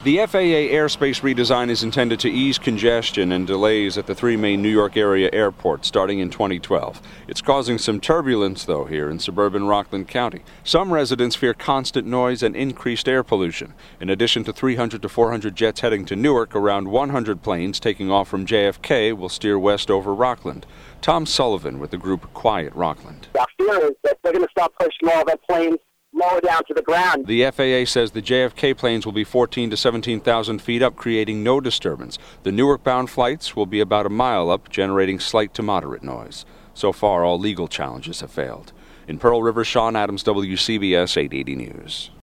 The FAA airspace redesign is intended to ease congestion and delays at the three main New York area airports starting in 2012. It's causing some turbulence, though, here in suburban Rockland County. Some residents fear constant noise and increased air pollution. In addition to 300 to 400 jets heading to Newark, around 100 planes taking off from JFK will steer west over Rockland. Tom Sullivan with the group Quiet Rockland. Our fear is that they're going to start pushing all their planes lower down to the ground. The FAA says the JFK planes will be 14 to 17,000 feet up, creating no disturbance. The Newark-bound flights will be about a mile up, generating slight to moderate noise. So far, all legal challenges have failed. In Pearl River, Sean Adams, WCBS 880 News.